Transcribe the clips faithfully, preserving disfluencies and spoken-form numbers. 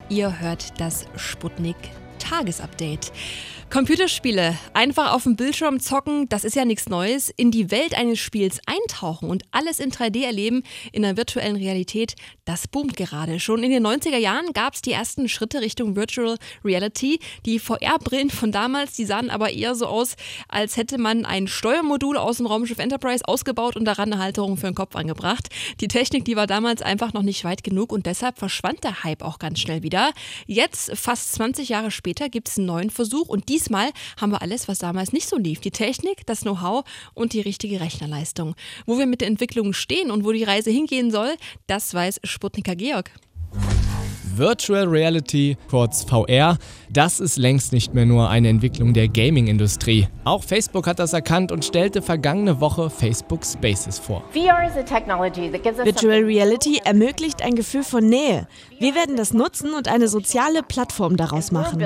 Ihr hört das Sputnik Tagesupdate. Computerspiele, einfach auf dem Bildschirm zocken, das ist ja nichts Neues. In die Welt eines Spiels eintauchen und alles in drei D erleben, in der virtuellen Realität, das boomt gerade. Schon in den neunziger Jahren gab es die ersten Schritte Richtung Virtual Reality. Die V R-Brillen von damals, die sahen aber eher so aus, als hätte man ein Steuermodul aus dem Raumschiff Enterprise ausgebaut und daran eine Halterung für den Kopf angebracht. Die Technik, die war damals einfach noch nicht weit genug und deshalb verschwand der Hype auch ganz schnell wieder. Jetzt, fast zwanzig Jahre später, gibt es einen neuen Versuch und die Diesmal haben wir alles, was damals nicht so lief. Die Technik, das Know-how und die richtige Rechnerleistung. Wo wir mit der Entwicklung stehen und wo die Reise hingehen soll, das weiß Sputniker Georg. Virtual Reality, kurz V R, das ist längst nicht mehr nur eine Entwicklung der Gaming-Industrie. Auch Facebook hat das erkannt und stellte vergangene Woche Facebook Spaces vor. Virtual Reality ermöglicht ein Gefühl von Nähe. Wir werden das nutzen und eine soziale Plattform daraus machen.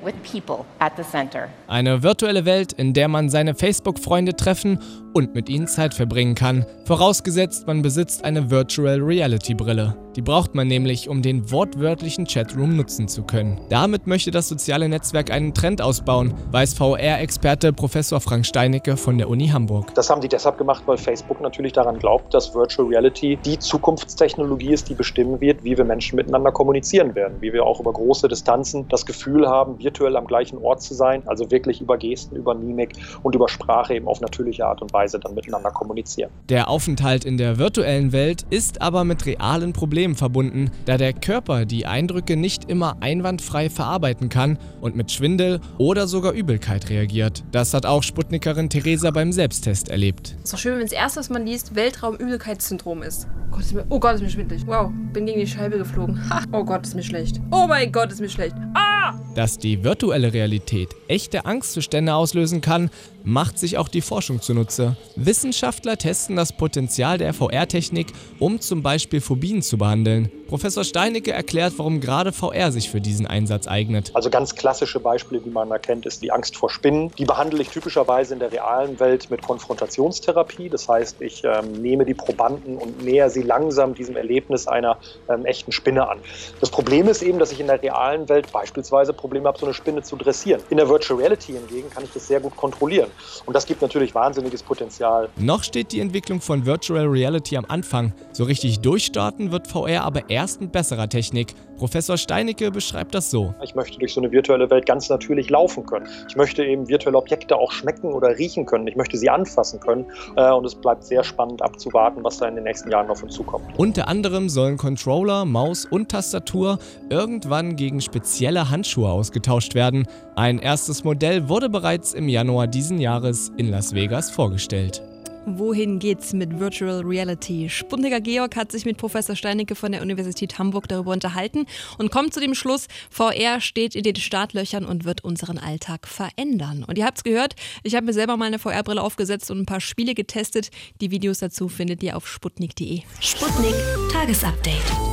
Eine virtuelle Welt, in der man seine Facebook-Freunde treffen und mit ihnen Zeit verbringen kann. Vorausgesetzt, man besitzt eine Virtual Reality-Brille. Die braucht man nämlich, um den wortwörtlichen Chatroom nutzen zu können. Damit möchte das soziale Netzwerk einen Trend ausbauen, weiß V R-Experte Professor Frank Steinicke von der Uni Hamburg. Das haben die deshalb gemacht, weil Facebook natürlich daran glaubt, dass Virtual Reality die Zukunftstechnologie ist, die bestimmen wird, wie wir Menschen miteinander kommunizieren werden. Wie wir auch über große Distanzen das Gefühl haben, virtuell am gleichen Ort zu sein, also wirklich über Gesten, über Mimik und über Sprache eben auf natürliche Art und Weise dann miteinander kommunizieren. Der Aufenthalt in der virtuellen Welt ist aber mit realen Problemen verbunden, da der Körper die Eindrücke nicht immer einwandfrei verarbeiten kann und mit Schwindel oder sogar Übelkeit reagiert. Das hat auch Sputnikerin Theresa beim Selbsttest erlebt. Es ist doch schön, wenn das Erste, was man liest, Weltraumübelkeitssyndrom ist. Oh Gott, ist mir, oh Gott, ist mir schwindelig. Wow, bin gegen die Scheibe geflogen. Ha, oh Gott, ist mir schlecht. Oh mein Gott, ist mir schlecht. Ah! Dass die virtuelle Realität echte Angstzustände auslösen kann, macht sich auch die Forschung zunutze. Wissenschaftler testen das Potenzial der V R-Technik, um zum Beispiel Phobien zu behandeln. Professor Steinicke erklärt, warum gerade V R sich für diesen Einsatz eignet. Also ganz klassische Beispiele, die man erkennt, ist die Angst vor Spinnen. Die behandle ich typischerweise in der realen Welt mit Konfrontationstherapie. Das heißt, ich ähm, nehme die Probanden und näher sie langsam diesem Erlebnis einer ähm, echten Spinne an. Das Problem ist eben, dass ich in der realen Welt beispielsweise Probleme habe, so eine Spinne zu dressieren. In der Virtual Reality hingegen kann ich das sehr gut kontrollieren. Und das gibt natürlich wahnsinniges Potenzial. Noch steht die Entwicklung von Virtual Reality am Anfang. So richtig durchstarten wird V R aber erst mit besserer Technik. Professor Steinicke beschreibt das so. Ich möchte durch so eine virtuelle Welt ganz natürlich laufen können. Ich möchte eben virtuelle Objekte auch schmecken oder riechen können. Ich möchte sie anfassen können. Und es bleibt sehr spannend abzuwarten, was da in den nächsten Jahren auf uns zukommt. Unter anderem sollen Controller, Maus und Tastatur irgendwann gegen spezielle Handschuhe ausgetauscht werden. Ein erstes Modell wurde bereits im Januar diesen Jahres in Las Vegas vorgestellt. Wohin geht's mit Virtual Reality? Sputniker Georg hat sich mit Professor Steinicke von der Universität Hamburg darüber unterhalten und kommt zu dem Schluss, V R steht in den Startlöchern und wird unseren Alltag verändern. Und ihr habt's gehört, ich habe mir selber mal eine V R-Brille aufgesetzt und ein paar Spiele getestet. Die Videos dazu findet ihr auf sputnik punkt de. Sputnik Tagesupdate.